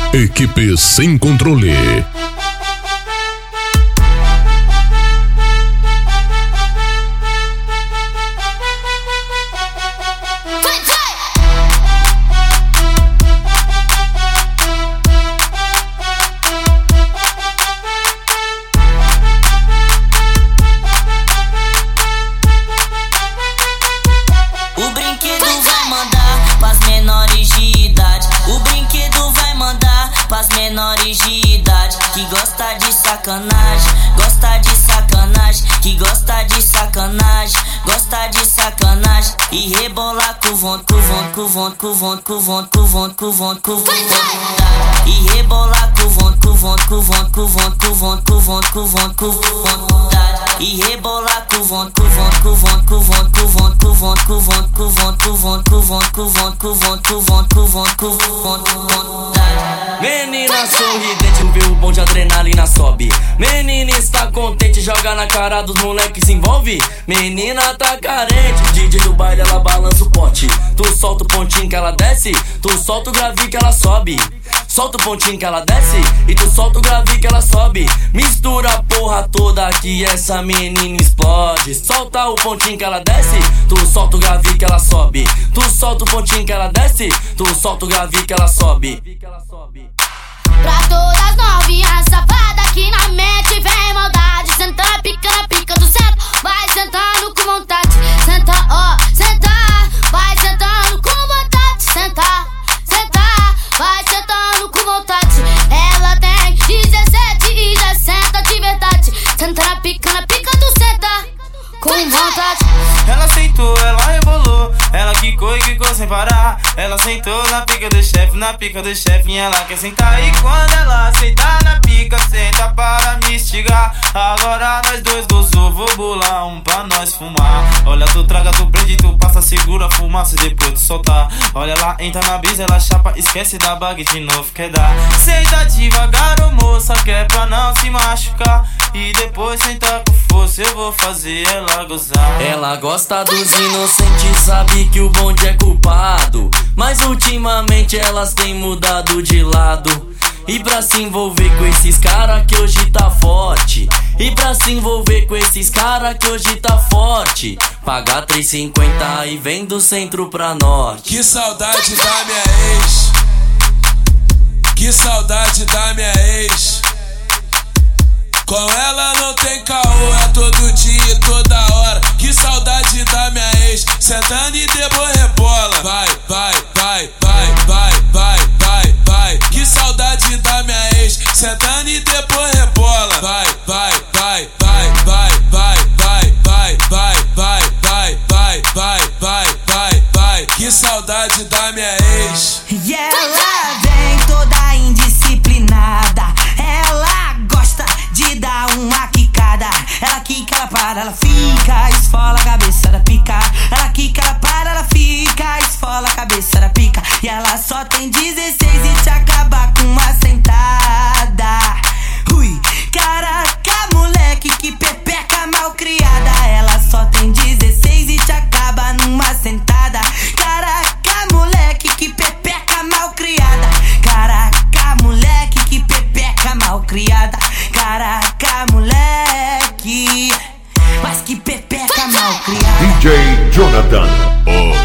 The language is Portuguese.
Equipe Sem Controle. O brinquedo vai mandar pras menores de idade. O brinquedo vai mandar pras menores de idade. Que gosta de sacanagem, gosta de sacanagem. Que gosta de sacanagem, gosta de sacanagem. E rebolar com vontade. E rebolar com vontade. E rebolar com Menina sorridente, vê o bom de adrenalina sobe. Menina está contente, joga na cara dos moleques, se envolve. Menina tá carente, DJ do baile ela balança o pote. Tu solta o pontinho que ela desce, tu solta o grave que ela sobe. Solta o pontinho que ela desce e tu solta o grave que ela sobe. Mistura a porra toda que essa menina explode. Solta o pontinho que ela desce, tu solta o grave que ela sobe. Tu solta o pontinho que ela desce, tu solta o grave que ela sobe. Pra todas novinhas safadas que na mente vem maldade. Senta na pica do centro, vai sentando com vontade. Senta, ó, senta, vai sentando com vontade. Senta, senta, vai sentando com vontade. Ela tem 17 e já senta de verdade. Senta na pica do senta com vontade. Ela sentou, ela rebolou, ela quicou sem parar. Ela sentou na pica do chefe, e ela quer sentar. E quando ela sentar na pica, senta para me instigar. Agora nós dois gozou, vou bolar um pra nós fumar. Olha, tu traga, tu prende, tu passa, segura a fumaça e depois tu soltar. Olha, ela entra na brisa, ela chapa, esquece da bague de novo, quer dar. Senta devagar, ô moça, que é pra não se machucar. E depois senta com força, eu vou fazer ela gozar. Ela gosta dos inocentes, sabe que o bonde é culpado. Mas ultimamente elas têm mudado de lado. E pra se envolver com esses cara que hoje tá forte. E pra se envolver com esses cara que hoje tá forte, paga 3,50 e vem do centro pra norte. Que saudade da minha ex. Que saudade da minha ex. Com ela não tem caô, é todo dia e toda hora. Que saudade da minha ex. Sentando e depois rebola. Vai, vai, vai, vai, vai, vai, vai, vai. Que saudade da minha ex. Sentando e depois rebola. Vai, vai, vai, vai, vai, vai, vai, vai, vai, vai, vai, vai, vai, vai, vai, vai. Que saudade da minha ex. E ela vem toda indisciplinada. Ela gosta de dar uma quicada. Ela quica, ela para, ela fica, esfola a cabeça da pica. Ela quica, ela para, ela fica, esfola a cabeça da pica. E ela só tem 16 e te acaba com uma sentada. Ui, caraca, moleque, que pepeca mal criada. Ela só tem 16 e te acaba numa sentada. Caraca, moleque, que pepeca mal criada. Caraca, moleque, que pepeca mal criada. Caraca, moleque, mas que pepeca mal criada. DJ Jonathan, o